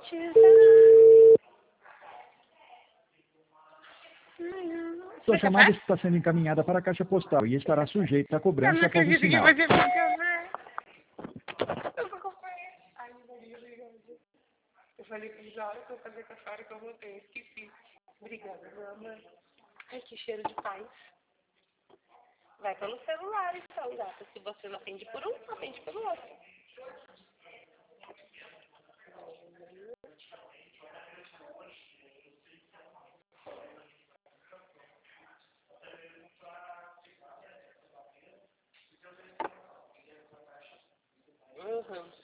Sua chamada está sendo encaminhada para a caixa postal e estará sujeita a cobrança após o sinal. Eu vou comprar. Ai, Maria, obrigada. Eu falei pra eles, olha, que eu vou fazer com a Sara que eu voltei. Esqueci. Obrigada, meu amor. Ai, que cheiro de paz. Vai pelo celular, então, gata. Se você não atende por um, atende pelo outro.